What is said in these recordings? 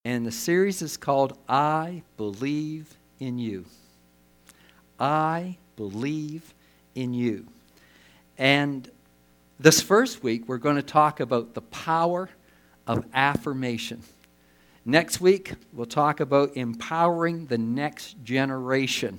And the series is called I Believe in You. I believe in you. And this first week, we're going to talk about the power of affirmation. Next week, we'll talk about empowering the next generation,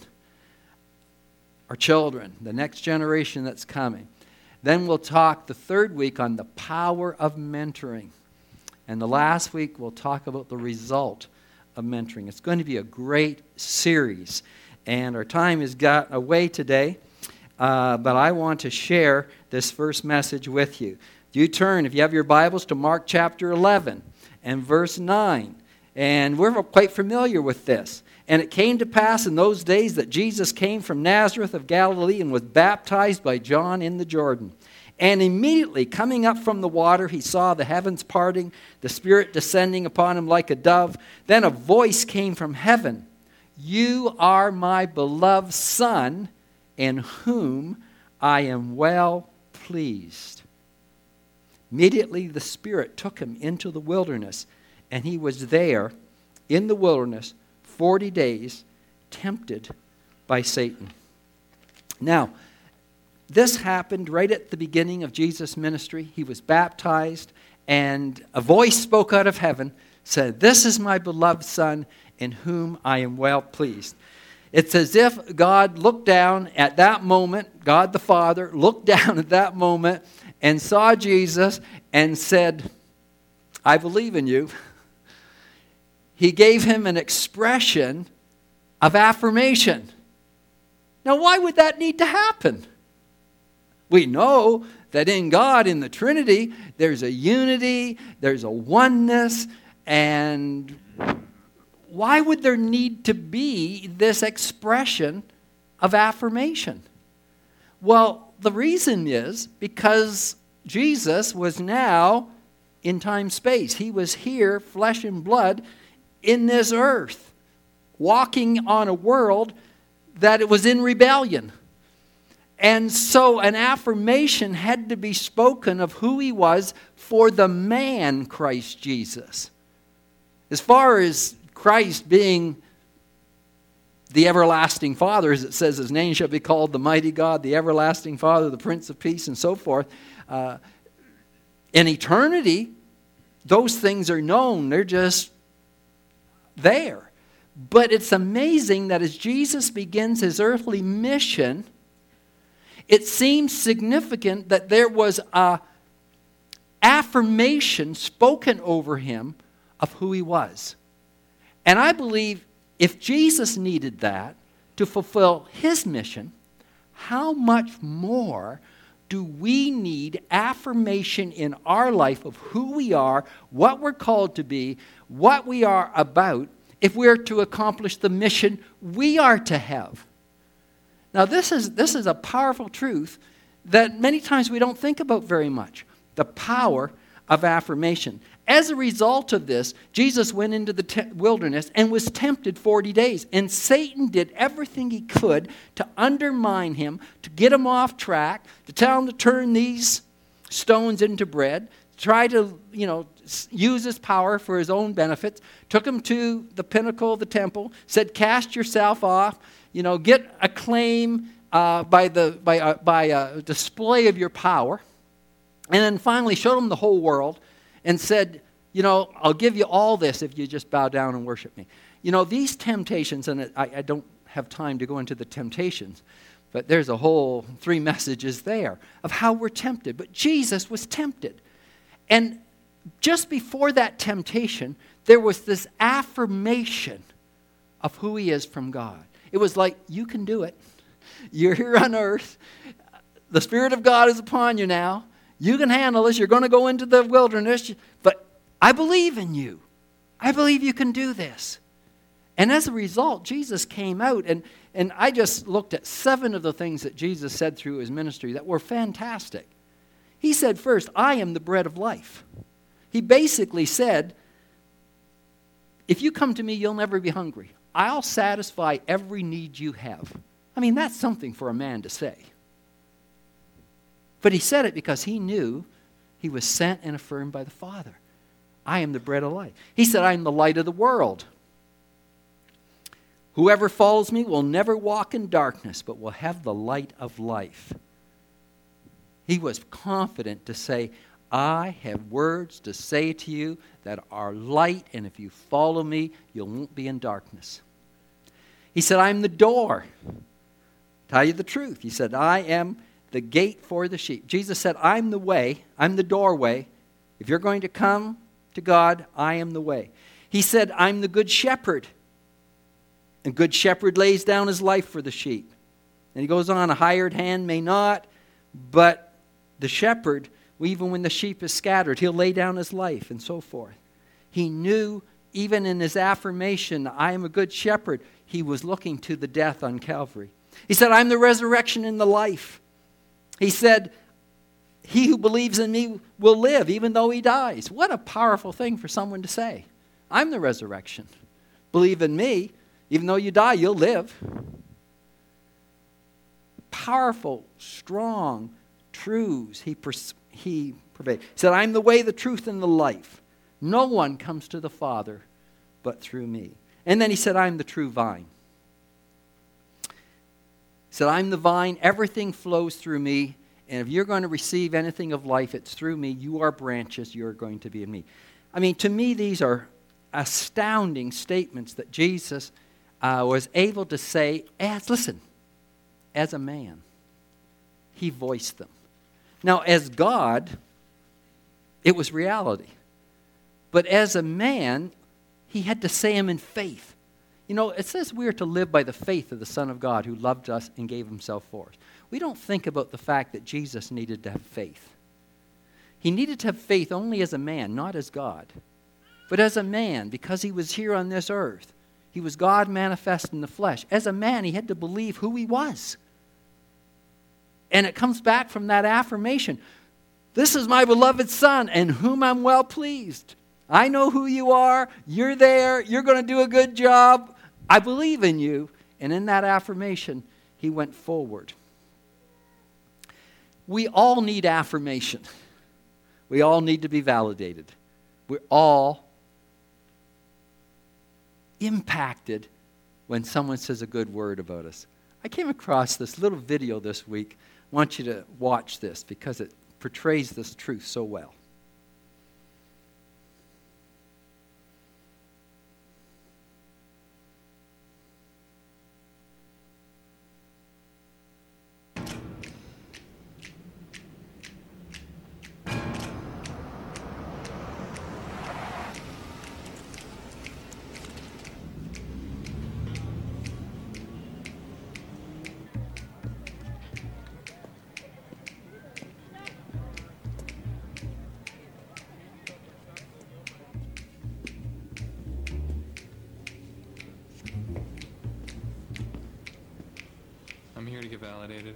our children, the next generation that's coming. Then we'll talk the third week on the power of mentoring. And the last week, we'll talk about the result of mentoring. It's going to be a great series. And our time has got away today, but I want to share this first message with you. You turn, if you have your Bibles, to Mark chapter 11 and verse 9. And we're quite familiar with this. And it came to pass in those days that Jesus came from Nazareth of Galilee and was baptized by John in the Jordan. And immediately coming up from the water, he saw the heavens parting, the Spirit descending upon him like a dove. Then a voice came from heaven. You are my beloved Son, in whom I am well pleased. Immediately the Spirit took him into the wilderness, and he was there in the wilderness 40 days, tempted by Satan. Now, this happened right at the beginning of Jesus' ministry. He was baptized, and a voice spoke out of heaven, said, "This is my beloved Son, in whom I am well pleased." It's as if God looked down at that moment, God the Father looked down at that moment and saw Jesus and said, "I believe in you." He gave him an expression of affirmation. Now, why would that need to happen? We know that in God, in the Trinity, there's a unity, there's a oneness, and why would there need to be this expression of affirmation? Well, the reason is because Jesus was now in time-space. He was here, flesh and blood, in this earth, walking on a world that it was in rebellion. And so an affirmation had to be spoken of who he was for the man Christ Jesus. As far as Christ being the everlasting Father, as it says, his name shall be called the mighty God, the everlasting Father, the Prince of Peace, and so forth. In eternity, those things are known. They're just there. But it's amazing that as Jesus begins his earthly mission, it seems significant that there was an affirmation spoken over him of who he was. And I believe if Jesus needed that to fulfill his mission, how much more do we need affirmation in our life of who we are, what we're called to be, what we are about, if we're to accomplish the mission we are to have? Now, this is a powerful truth that many times we don't think about very much. The power of affirmation. As a result of this, Jesus went into the wilderness and was tempted 40 days. And Satan did everything he could to undermine him, to get him off track, to tell him to turn these stones into bread, try to, use his power for his own benefits. Took him to the pinnacle of the temple, said, "Cast yourself off. Get acclaim by a display of your power." And then finally showed him the whole world and said, "I'll give you all this if you just bow down and worship me." These temptations, and I don't have time to go into the temptations, but there's a whole 3 messages there of how we're tempted. But Jesus was tempted. And just before that temptation, there was this affirmation of who he is from God. It was like, you can do it. You're here on earth. The Spirit of God is upon you now. You can handle this. You're going to go into the wilderness. But I believe in you. I believe you can do this. And as a result, Jesus came out. And I just looked at 7 of the things that Jesus said through his ministry that were fantastic. He said first, "I am the bread of life." He basically said, if you come to me, you'll never be hungry. I'll satisfy every need you have. I mean, that's something for a man to say. But he said it because he knew he was sent and affirmed by the Father. I am the bread of life. He said, I am the light of the world. Whoever follows me will never walk in darkness, but will have the light of life. He was confident to say, I have words to say to you that are light, and if you follow me, you won't be in darkness. He said, I'm the door. Tell you the truth. He said, I am the gate for the sheep. Jesus said, I'm the way. I'm the doorway. If you're going to come to God, I am the way. He said, I'm the good shepherd. A good shepherd lays down his life for the sheep. And he goes on, a hired hand may not, but the shepherd, even when the sheep is scattered, he'll lay down his life and so forth. He knew, even in his affirmation, I am a good shepherd, he was looking to the death on Calvary. He said, I'm the resurrection and the life. He said, he who believes in me will live even though he dies. What a powerful thing for someone to say. I'm the resurrection. Believe in me. Even though you die, you'll live. Powerful, strong truths he pervades. He said, I'm the way, the truth, and the life. No one comes to the Father but through me. And then he said, I'm the true vine. He said, I'm the vine. Everything flows through me. And if you're going to receive anything of life, it's through me. You are branches. You're going to be in me. I mean, to me, these are astounding statements that Jesus was able to say, as a man. He voiced them. Now, as God, it was reality. But as a man, he had to say them in faith. You know, it says we are to live by the faith of the Son of God who loved us and gave himself for us. We don't think about the fact that Jesus needed to have faith. He needed to have faith only as a man, not as God. But as a man, because he was here on this earth, he was God manifest in the flesh. As a man, he had to believe who he was. And it comes back from that affirmation. This is my beloved Son, in whom I'm well pleased. I know who you are. You're there. You're going to do a good job. I believe in you. And in that affirmation, he went forward. We all need affirmation. We all need to be validated. We're all impacted when someone says a good word about us. I came across this little video this week. I want you to watch this because it portrays this truth so well. I'm here to get validated.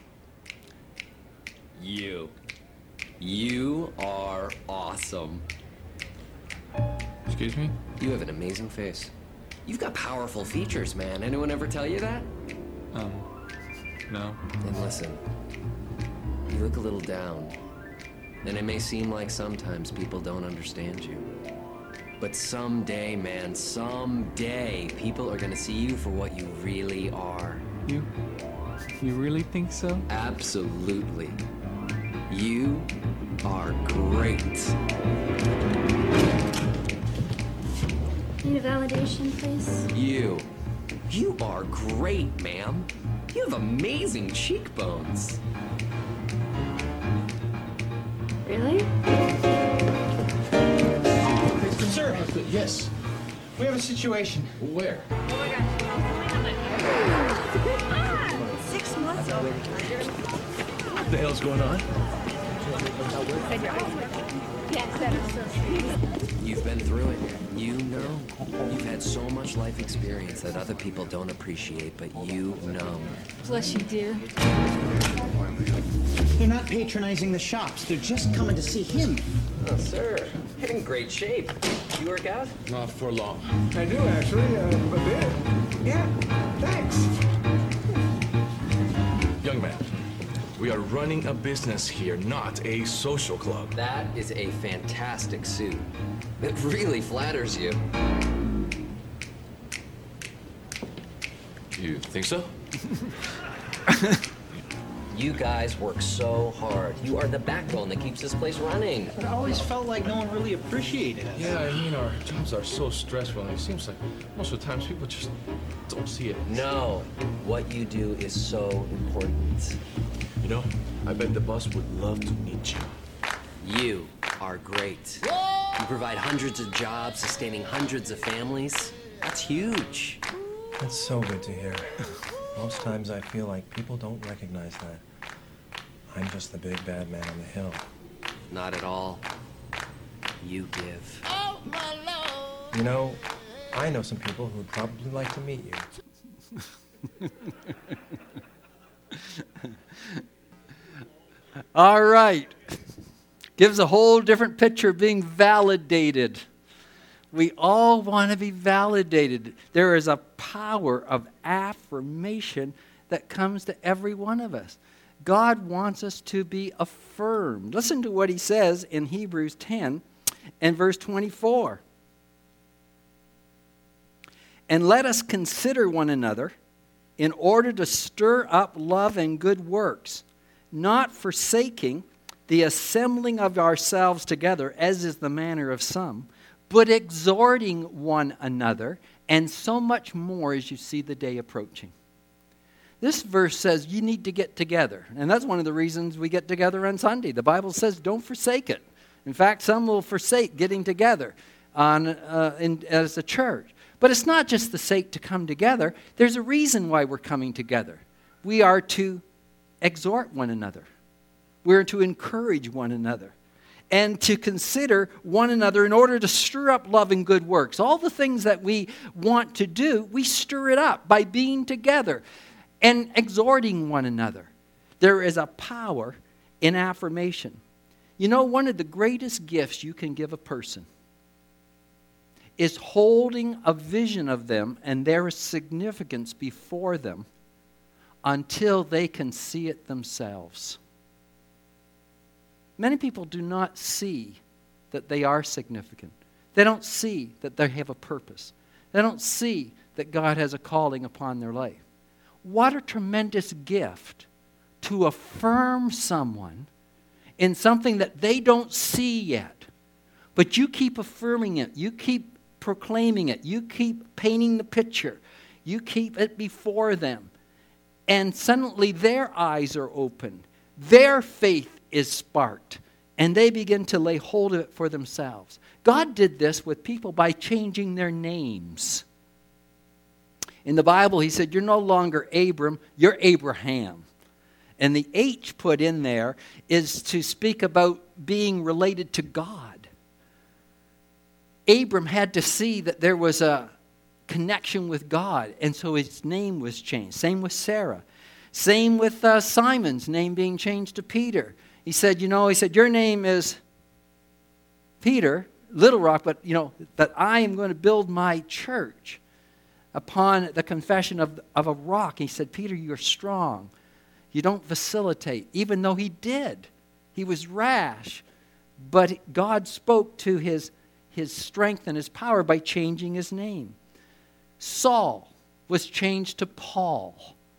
You are awesome. Excuse me? You have an amazing face. You've got powerful features, man. Anyone ever tell you that? No. And listen, you look a little down. And it may seem like sometimes people don't understand you. But someday, man, someday, people are gonna see you for what you really are. You really think so? Absolutely. You are great. Need a validation, please? You are great, ma'am. You have amazing cheekbones. Really? Sir, yes. We have a situation. Where? 6 months over. What the hell's going on? You've been through it. You know. You've had so much life experience that other people don't appreciate, but you know. Plus you do. They're not patronizing the shops. They're just coming to see him. Oh, sir. You're in great shape. You work out? Not for long. I do, actually, a bit. Yeah, thanks. Young man, We are running a business here, not a social club. That is a fantastic suit. It really flatters you. You think so? You guys work so hard. You are the backbone that keeps this place running. But I always felt like no one really appreciated us. Yeah, I mean, our jobs are so stressful, and it seems like most of the times people just don't see it. No, what you do is so important. You know, I bet the boss would love to meet you. You are great. You provide hundreds of jobs, sustaining hundreds of families. That's huge. That's so good to hear. Most times I feel like people don't recognize that. I'm just the big bad man on the hill. Not at all. You give. You know, I know some people who'd probably like to meet you. All right. Gives a whole different picture of being validated. We all want to be validated. There is a power of affirmation that comes to every one of us. God wants us to be affirmed. Listen to what he says in Hebrews 10 and verse 24. And let us consider one another in order to stir up love and good works, not forsaking the assembling of ourselves together, as is the manner of some, but exhorting one another, and so much more as you see the day approaching. This verse says you need to get together. And that's one of the reasons we get together on Sunday. The Bible says don't forsake it. In fact, some will forsake getting together as a church. But it's not just the sake to come together. There's a reason why we're coming together. We are to exhort one another. We're to encourage one another. And to consider one another in order to stir up love and good works. All the things that we want to do, we stir it up by being together and exhorting one another. There is a power in affirmation. You know, one of the greatest gifts you can give a person is holding a vision of them and their significance before them until they can see it themselves. Many people do not see that they are significant. They don't see that they have a purpose. They don't see that God has a calling upon their life. What a tremendous gift to affirm someone in something that they don't see yet. But you keep affirming it. You keep proclaiming it. You keep painting the picture. You keep it before them. And suddenly their eyes are opened. Their faith is sparked, and they begin to lay hold of it for themselves. God did this with people by changing their names. In the Bible, he said, you're no longer Abram, you're Abraham. And the H put in there is to speak about being related to God. Abram had to see that there was a connection with God, and so his name was changed. Same with Sarah. Same with Simon's name being changed to Peter. He said, your name is Peter, Little Rock, but, that I am going to build my church upon the confession of a rock. He said, Peter, you're strong. You don't facilitate. Even though he did. He was rash. But God spoke to his strength and his power by changing his name. Saul was changed to Paul.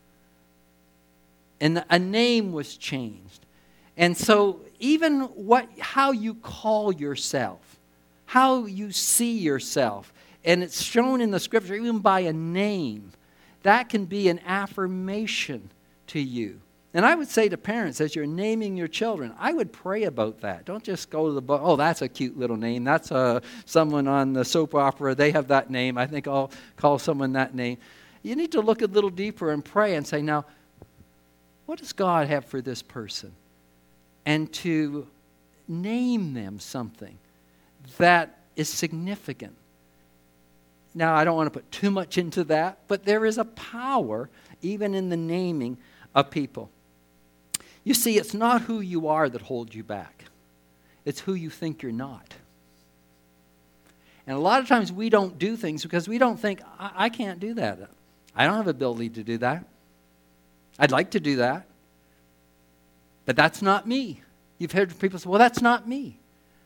And a name was changed. And so even how you call yourself, how you see yourself, and it's shown in the scripture even by a name, that can be an affirmation to you. And I would say to parents, as you're naming your children, I would pray about that. Don't just go to the book, oh, that's a cute little name. That's someone on the soap opera. They have that name. I think I'll call someone that name. You need to look a little deeper and pray and say, now, what does God have for this person? And to name them something that is significant. Now, I don't want to put too much into that, but there is a power even in the naming of people. You see, it's not who you are that holds you back. It's who you think you're not. And a lot of times we don't do things because we don't think, I can't do that. I don't have ability to do that. I'd like to do that. But that's not me. You've heard people say, well, that's not me.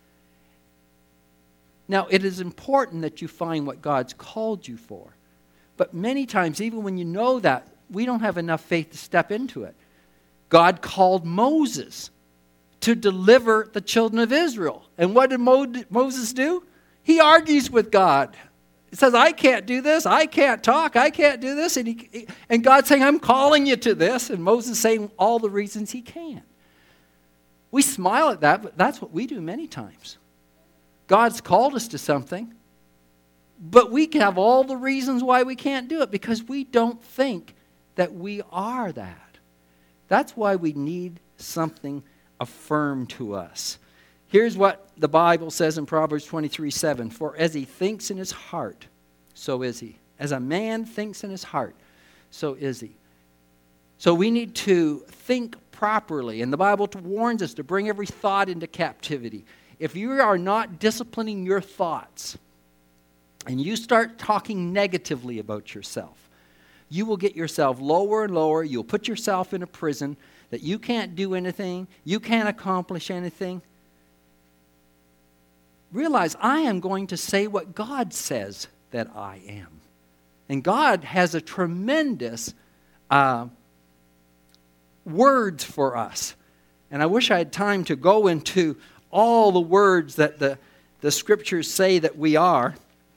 Now, it is important that you find what God's called you for. But many times, even when you know that, we don't have enough faith to step into it. God called Moses to deliver the children of Israel. And what did Moses do? He argues with God. He says, I can't do this. I can't talk. I can't do this. And God's saying, I'm calling you to this. And Moses saying all the reasons he can't. We smile at that, but that's what we do many times. God's called us to something, but we can have all the reasons why we can't do it because we don't think that we are that. That's why we need something affirmed to us. Here's what the Bible says in Proverbs 23:7. For as he thinks in his heart, so is he. As a man thinks in his heart, so is he. So we need to think properly. And the Bible warns us to bring every thought into captivity. If you are not disciplining your thoughts and you start talking negatively about yourself, you will get yourself lower and lower. You'll put yourself in a prison that you can't do anything. You can't accomplish anything. Realize I am going to say what God says that I am. And God has a tremendous words for us. And I wish I had time to go into all the words that the scriptures say that we are.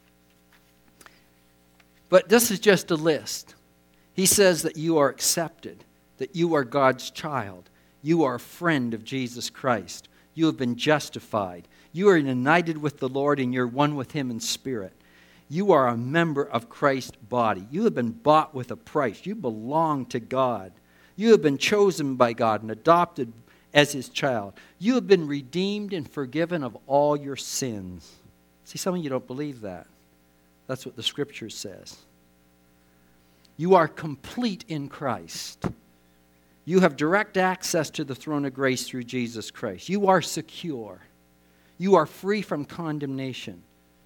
But this is just a list. He says that you are accepted, that you are God's child. You are a friend of Jesus Christ. You have been justified. You are united with the Lord and you're one with Him in spirit. You are a member of Christ's body. You have been bought with a price. You belong to God. You have been chosen by God and adopted as His child. You have been redeemed and forgiven of all your sins. See, some of you don't believe that. That's what the Scripture says. You are complete in Christ. You have direct access to the throne of grace through Jesus Christ. You are secure. You are free from condemnation.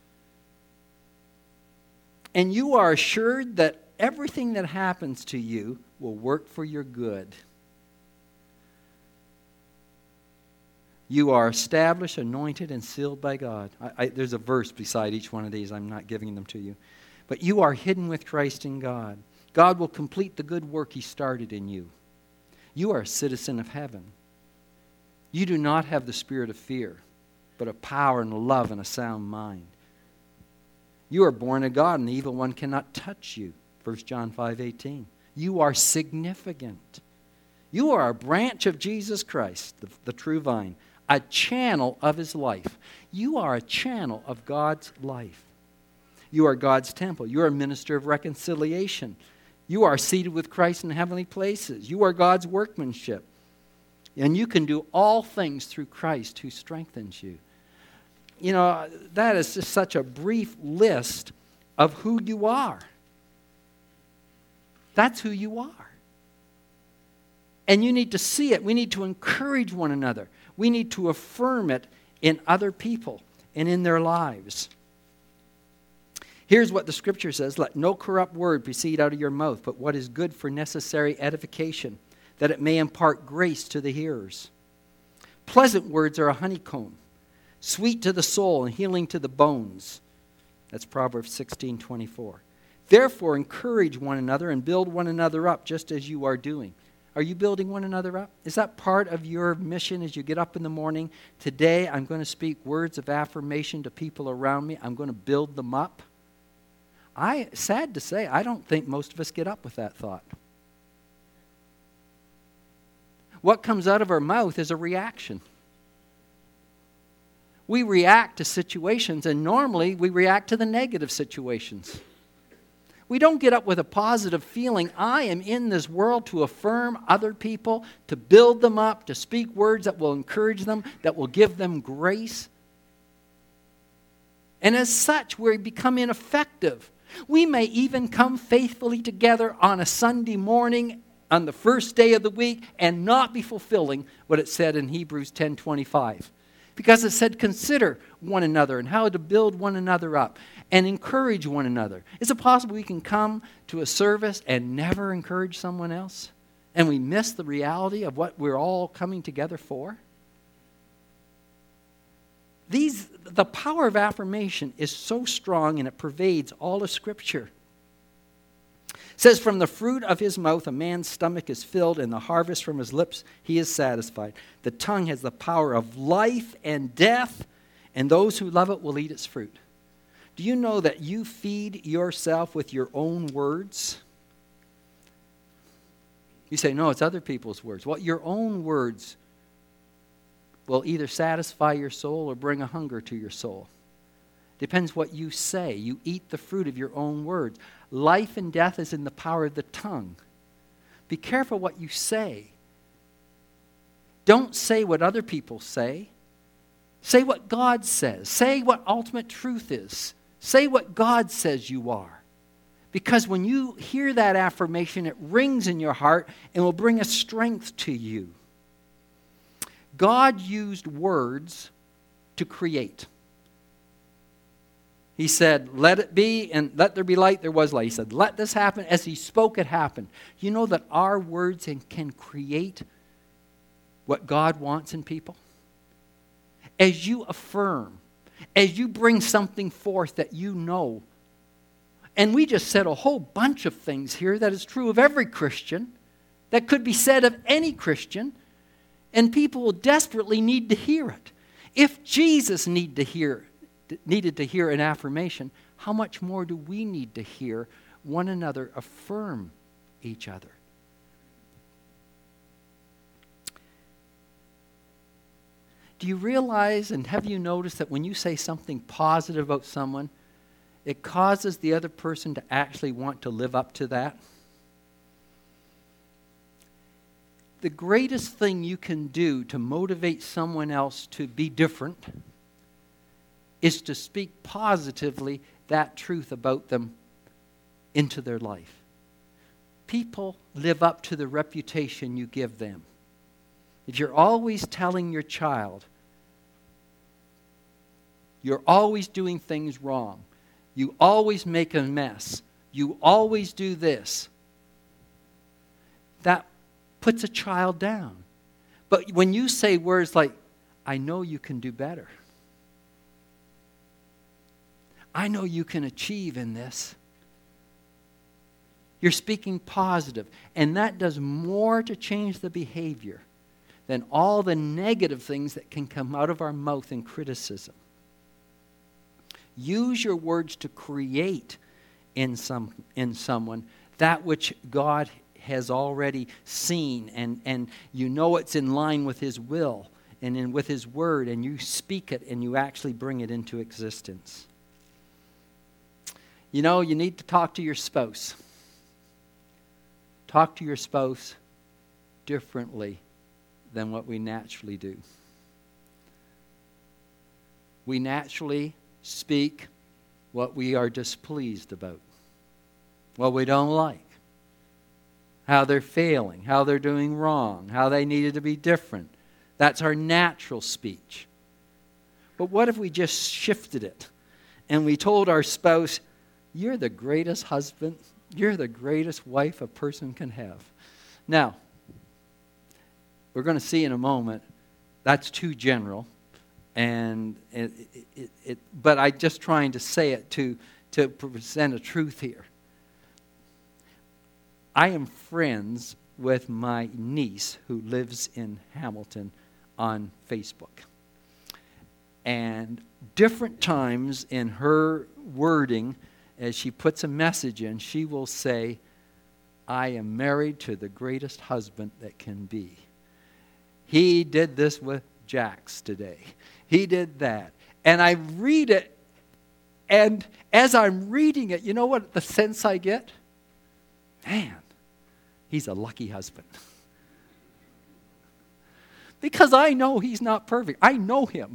And you are assured that everything that happens to you will work for your good. You are established, anointed, and sealed by God. There's a verse beside each one of these. I'm not giving them to you. But you are hidden with Christ in God. God will complete the good work He started in you. You are a citizen of heaven. You do not have the spirit of fear, but of power and love and a sound mind. You are born of God, and the evil one cannot touch you. 1 John 5:18. You are significant. You are a branch of Jesus Christ, the true vine, a channel of His life. You are a channel of God's life. You are God's temple. You are a minister of reconciliation. You are seated with Christ in heavenly places. You are God's workmanship. And you can do all things through Christ who strengthens you. You know, that is just such a brief list of who you are. That's who you are. And you need to see it. We need to encourage one another. We need to affirm it in other people and in their lives. Here's what the Scripture says. Let no corrupt word proceed out of your mouth, but what is good for necessary edification, that it may impart grace to the hearers. Pleasant words are a honeycomb, sweet to the soul and healing to the bones. That's Proverbs 16:24. Therefore, encourage one another and build one another up, just as you are doing. Are you building one another up? Is that part of your mission as you get up in the morning? Today, I'm going to speak words of affirmation to people around me. I'm going to build them up. Sad to say, I don't think most of us get up with that thought. What comes out of our mouth is a reaction. We react to situations, and normally we react to the negative situations. We don't get up with a positive feeling. I am in this world to affirm other people, to build them up, to speak words that will encourage them, that will give them grace. And as such, we become ineffective. We may even come faithfully together on a Sunday morning on the first day of the week and not be fulfilling what it said in Hebrews 10:25. Because it said, consider one another and how to build one another up and encourage one another. Is it possible we can come to a service and never encourage someone else? and we miss the reality of what we're all coming together for? The power of affirmation is so strong and it pervades all of Scripture. It says, from the fruit of his mouth a man's stomach is filled, and the harvest from his lips he is satisfied. The tongue has the power of life and death, and those who love it will eat its fruit. Do you know that you feed yourself with your own words? You say, no, it's other people's words. Well, your own words will either satisfy your soul or bring a hunger to your soul. Depends what you say. You eat the fruit of your own words. Life and death is in the power of the tongue. Be careful what you say. Don't say what other people say. Say what God says. Say what ultimate truth is. Say what God says you are. Because when you hear that affirmation, it rings in your heart and will bring a strength to you. God used words to create. He said, let it be, and let there be light, there was light. He said, let this happen. As he spoke, it happened. You know that our words can create what God wants in people? As you affirm, as you bring something forth that you know, and we just said a whole bunch of things here that is true of every Christian, that could be said of any Christian, and people will desperately need to hear it. If Jesus needed to hear an affirmation, how much more do we need to hear one another affirm each other? Do you realize and have you noticed that when you say something positive about someone, it causes the other person to actually want to live up to that? The greatest thing you can do to motivate someone else to be different is to speak positively that truth about them into their life. People live up to the reputation you give them. If you're always telling your child, you're always doing things wrong, you always make a mess, you always do this, that puts a child down. But when you say words like, I know you can do better, I know you can achieve in this, you're speaking positive. And that does more to change the behavior than all the negative things that can come out of our mouth in criticism. Use your words to create in someone that which God has already seen, and you know it's in line with His will and with His word, and you speak it and you actually bring it into existence. You know, you need to talk to your spouse. Talk to your spouse differently than what we naturally do. We naturally speak what we are displeased about, what we don't like, how they're failing, how they're doing wrong, how they needed to be different. That's our natural speech. But what if we just shifted it and we told our spouse, you're the greatest husband, you're the greatest wife a person can have. Now, we're going to see in a moment, that's too general. But I'm just trying to say it to present a truth here. I am friends with my niece who lives in Hamilton on Facebook. And different times in her wording, as she puts a message in, she will say, I am married to the greatest husband that can be. He did this with Jax today. He did that. And I read it, and as I'm reading it, you know what the sense I get? Man, he's a lucky husband. Because I know he's not perfect. I know him.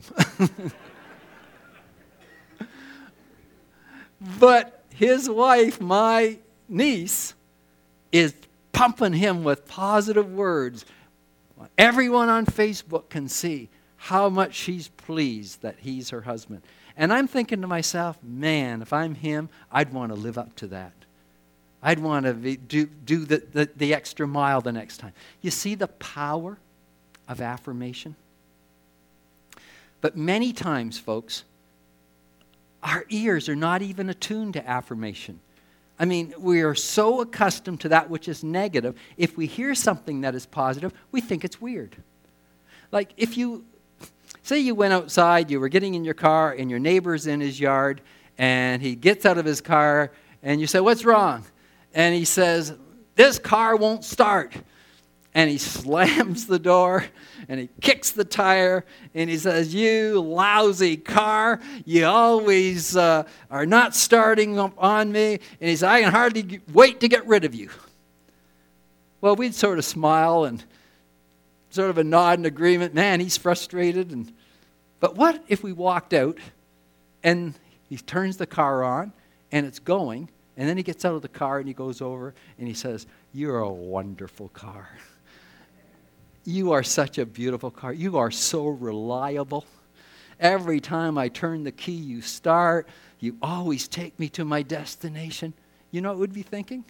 But his wife, my niece, is pumping him with positive words. Everyone on Facebook can see how much she's pleased that he's her husband. And I'm thinking to myself, man, if I'm him, I'd want to live up to that. I'd want to do the extra mile the next time. You see the power of affirmation? But many times, folks, our ears are not even attuned to affirmation. I mean, we are so accustomed to that which is negative. If we hear something that is positive, we think it's weird. Like if you, say you went outside, you were getting in your car, and your neighbor's in his yard, and he gets out of his car, and you say, "What's wrong?" And he says, "This car won't start." And he slams the door, and he kicks the tire, and he says, "You lousy car, you always are not starting up on me." And he says, "I can hardly wait to get rid of you." Well, we'd sort of smile and sort of a nod in agreement. Man, he's frustrated. But what if we walked out, and he turns the car on, and it's going, and then he gets out of the car, and he goes over, and he says, "You're a wonderful car. You are such a beautiful car. You are so reliable. Every time I turn the key, you start. You always take me to my destination." You know what we'd be thinking?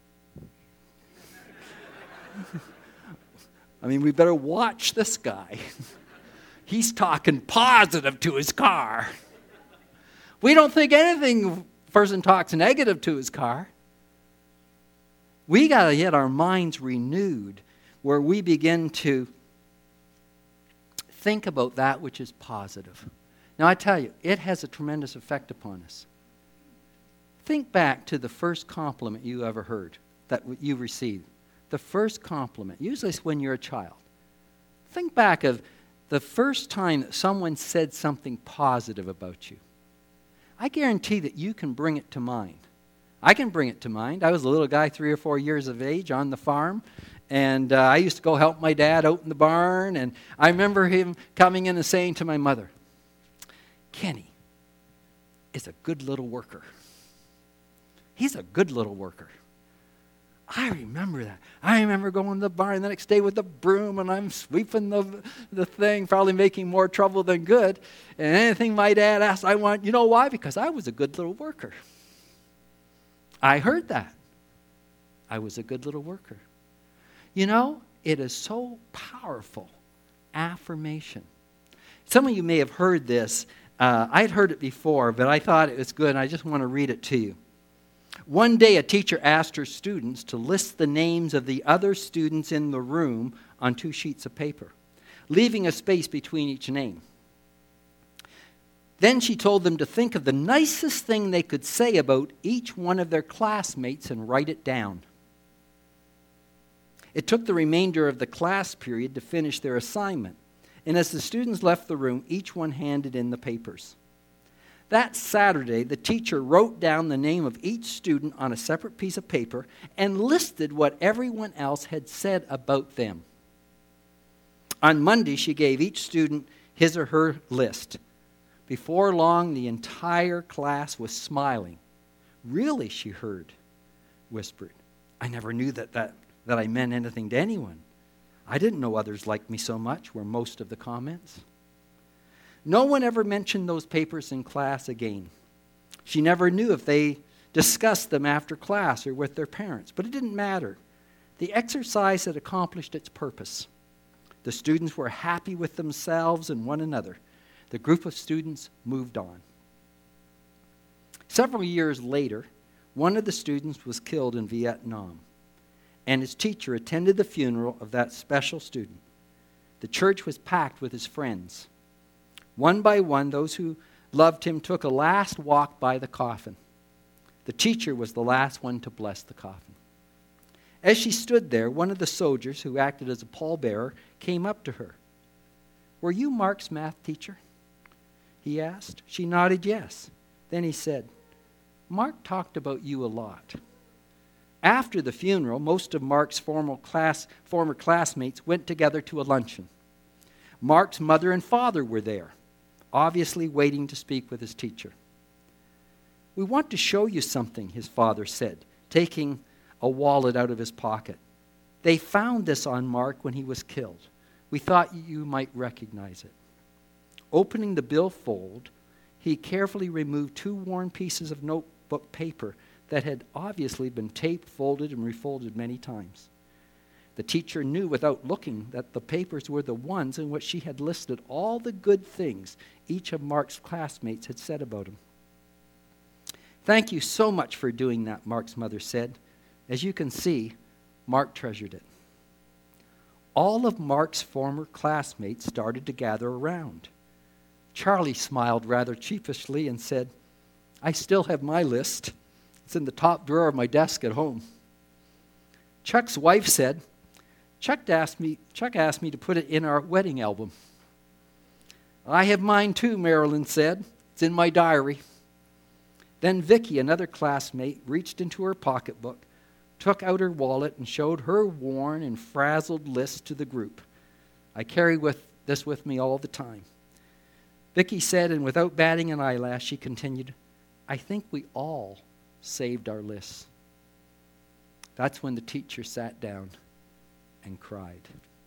I mean, we better watch this guy. He's talking positive to his car. We don't think anything person talks negative to his car. We got to get our minds renewed, where we begin to think about that which is positive. Now, I tell you, it has a tremendous effect upon us. Think back to the first compliment you ever heard, that you received. The first compliment, usually it's when you're a child. Think back of the first time that someone said something positive about you. I guarantee that you can bring it to mind. I can bring it to mind. I was a little guy, 3 or 4 years of age, on the farm. And I used to go help my dad out in the barn. And I remember him coming in and saying to my mother, "Kenny is a good little worker. He's a good little worker." I remember that. I remember going to the barn the next day with the broom, and I'm sweeping the thing, probably making more trouble than good. And anything my dad asked, I want. You know why? Because I was a good little worker. I heard that. I was a good little worker. You know, it is so powerful, affirmation. Some of you may have heard this. I'd heard it before, but I thought it was good, and I just want to read it to you. One day, a teacher asked her students to list the names of the other students in the room on 2 sheets of paper, leaving a space between each name. Then she told them to think of the nicest thing they could say about each one of their classmates and write it down. It took the remainder of the class period to finish their assignment, and as the students left the room, each one handed in the papers. That Saturday, the teacher wrote down the name of each student on a separate piece of paper and listed what everyone else had said about them. On Monday, she gave each student his or her list. Before long, the entire class was smiling. "Really," she heard whispered. "I never knew that I meant anything to anyone. I didn't know others liked me so much," were most of the comments. No one ever mentioned those papers in class again. She never knew if they discussed them after class or with their parents, but it didn't matter. The exercise had accomplished its purpose. The students were happy with themselves and one another. The group of students moved on. Several years later, one of the students was killed in Vietnam, and his teacher attended the funeral of that special student. The church was packed with his friends. One by one, those who loved him took a last walk by the coffin. The teacher was the last one to bless the coffin. As she stood there, one of the soldiers who acted as a pallbearer came up to her. "Were you Mark's math teacher?" he asked. She nodded yes. Then he said, "Mark talked about you a lot." After the funeral, most of Mark's former classmates went together to a luncheon. Mark's mother and father were there, obviously waiting to speak with his teacher. "We want to show you something," his father said, taking a wallet out of his pocket. "They found this on Mark when he was killed. We thought you might recognize it." Opening the billfold, he carefully removed 2 worn pieces of notebook paper that had obviously been taped, folded, and refolded many times. The teacher knew without looking that the papers were the ones in which she had listed all the good things each of Mark's classmates had said about him. "Thank you so much for doing that," Mark's mother said. As you can see, Mark treasured it. All of Mark's former classmates started to gather around. Charlie smiled rather sheepishly and said, "I still have my list. It's in the top drawer of my desk at home." Chuck's wife said, Chuck asked me to put it in our wedding album." "I have mine too," Marilyn said. "It's in my diary." Then Vicky, another classmate, reached into her pocketbook, took out her wallet, and showed her worn and frazzled list to the group. "I carry this with me all the time." Vicky said, and without batting an eyelash, she continued, "I think we all saved our lists." That's when the teacher sat down and cried.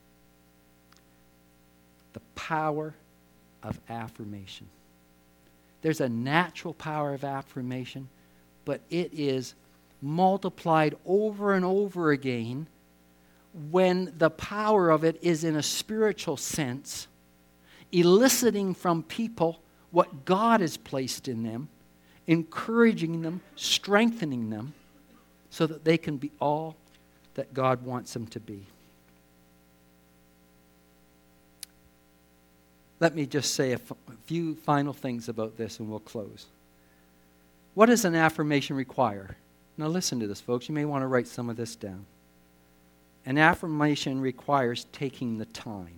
The power of affirmation. There's a natural power of affirmation, but it is multiplied over and over again when the power of it is in a spiritual sense, eliciting from people what God has placed in them, encouraging them, strengthening them, so that they can be all that God wants them to be. Let me just say a few final things about this and we'll close. What does an affirmation require? Now listen to this, folks. You may want to write some of this down. An affirmation requires taking the time.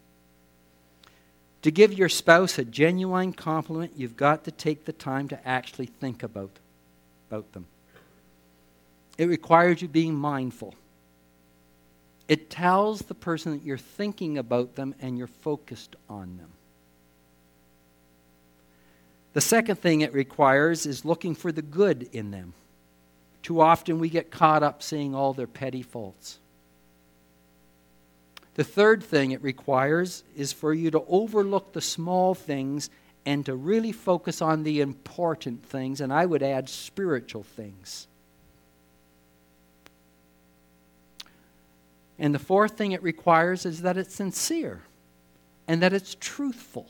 To give your spouse a genuine compliment, you've got to take the time to actually think about them. It requires you being mindful. It tells the person that you're thinking about them and you're focused on them. The second thing it requires is looking for the good in them. Too often we get caught up seeing all their petty faults. The third thing it requires is for you to overlook the small things and to really focus on the important things, and I would add spiritual things. And the fourth thing it requires is that it's sincere and that it's truthful.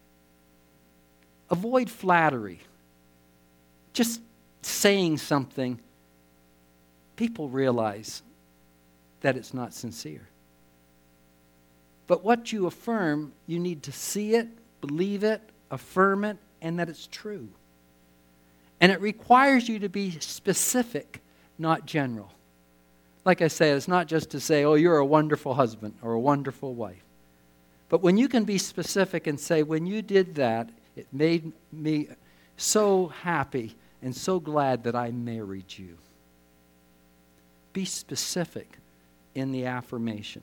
Avoid flattery. Just saying something, people realize that it's not sincere. But what you affirm, you need to see it, believe it, affirm it, and that it's true. And it requires you to be specific, not general. Like I said, it's not just to say, "Oh, you're a wonderful husband or a wonderful wife." But when you can be specific and say, "When you did that, it made me so happy and so glad that I married you." Be specific in the affirmation.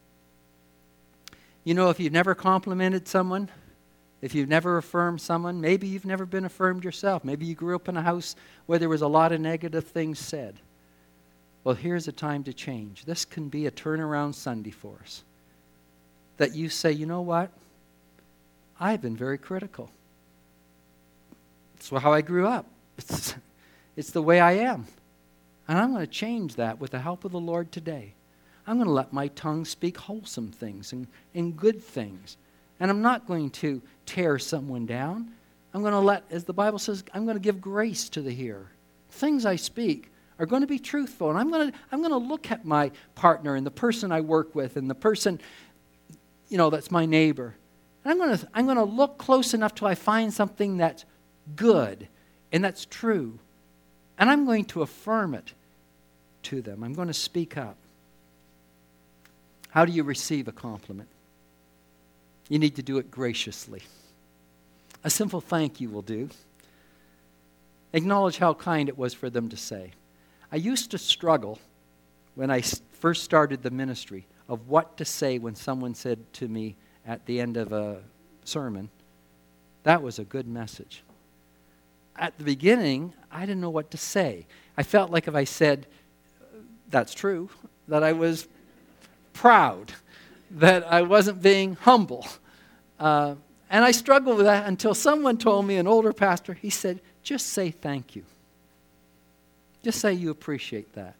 You know, if you've never complimented someone, if you've never affirmed someone, maybe you've never been affirmed yourself. Maybe you grew up in a house where there was a lot of negative things said. Well, here's a time to change. This can be a turnaround Sunday for us. That you say, "You know what? I've been very critical. It's how I grew up. It's the way I am. And I'm going to change that with the help of the Lord today. I'm going to let my tongue speak wholesome things and good things. And I'm not going to tear someone down. I'm going to let, as the Bible says, I'm going to give grace to the hearer. Things I speak are going to be truthful. And I'm going to look at my partner and the person I work with and the person, that's my neighbor. And I'm going to look close enough till I find something that's good and that's true. And I'm going to affirm it to them. I'm going to speak up. How do you receive a compliment? You need to do it graciously. A simple thank you will do. Acknowledge how kind it was for them to say. I used to struggle when I first started the ministry of what to say when someone said to me at the end of a sermon, "That was a good message." At the beginning, I didn't know what to say. I felt like if I said, "That's true," that I was proud, that I wasn't being humble. And I struggled with that until someone told me, an older pastor, he said, "Just say thank you." Just say you appreciate that.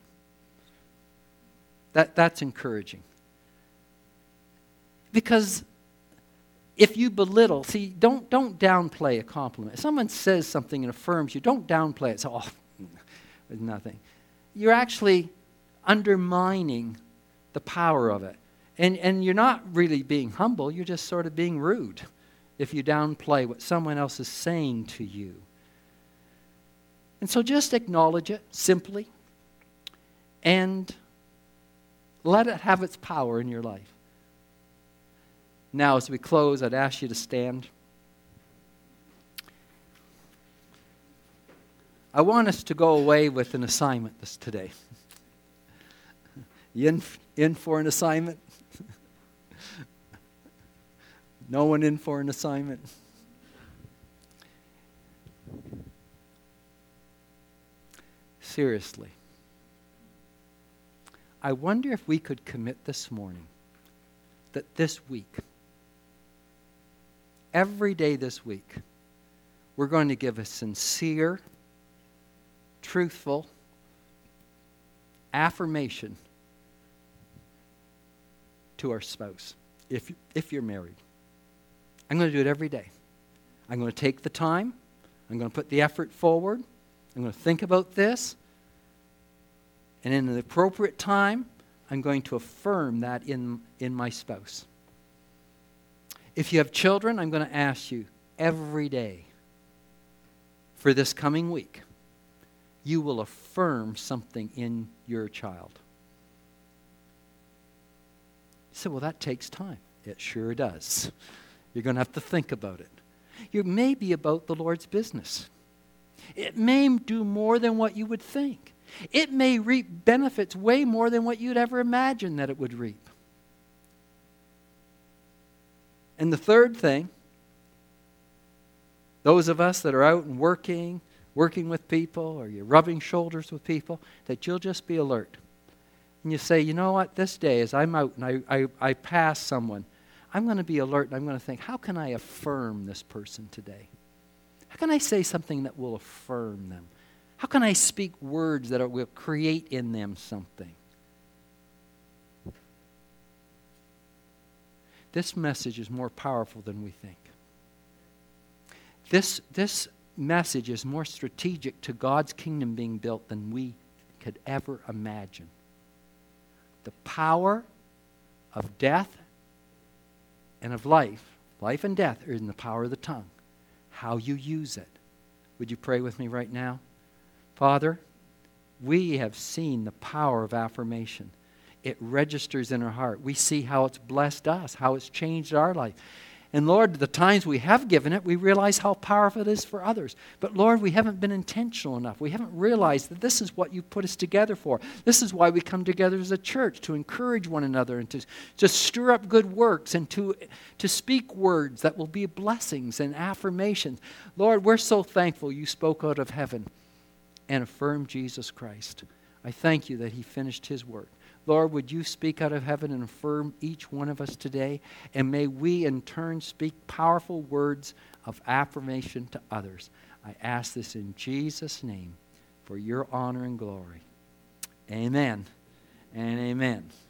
That's encouraging. Because if you belittle, see, don't downplay a compliment. If someone says something and affirms you, don't downplay it. So, there's nothing. You're actually undermining the power of it. And you're not really being humble. You're just sort of being rude if you downplay what someone else is saying to you. And so just acknowledge it simply and let it have its power in your life. Now, as we close, I'd ask you to stand. I want us to go away with an assignment today. You in for an assignment? No one in for an assignment? Seriously. I wonder if we could commit this morning that this week, every day this week, we're going to give a sincere, truthful affirmation to our spouse, if you're married. I'm going to do it every day. I'm going to take the time. I'm going to put the effort forward. I'm going to think about this. And in the appropriate time, I'm going to affirm that in my spouse. If you have children, I'm going to ask you every day for this coming week, you will affirm something in your child. You say, well, that takes time. It sure does. You're going to have to think about it. You may be about the Lord's business. It may do more than what you would think. It may reap benefits way more than what you'd ever imagine that it would reap. And the third thing, those of us that are out and working with people, or you're rubbing shoulders with people, that you'll just be alert. And you say, you know what, this day as I'm out and I pass someone, I'm going to be alert and I'm going to think, how can I affirm this person today? How can I say something that will affirm them? How can I speak words that will create in them something? This message is more powerful than we think. This message is more strategic to God's kingdom being built than we could ever imagine. The power of death and of life and death, are in the power of the tongue. How you use it. Would you pray with me right now? Father, we have seen the power of affirmation. It registers in our heart. We see how it's blessed us, how it's changed our life. And Lord, the times we have given it, we realize how powerful it is for others. But Lord, we haven't been intentional enough. We haven't realized that this is what you put us together for. This is why we come together as a church, to encourage one another and to stir up good works and to speak words that will be blessings and affirmations. Lord, we're so thankful you spoke out of heaven and affirmed Jesus Christ. I thank you that he finished his work. Lord, would you speak out of heaven and affirm each one of us today? And may we in turn speak powerful words of affirmation to others. I ask this in Jesus' name for your honor and glory. Amen and amen.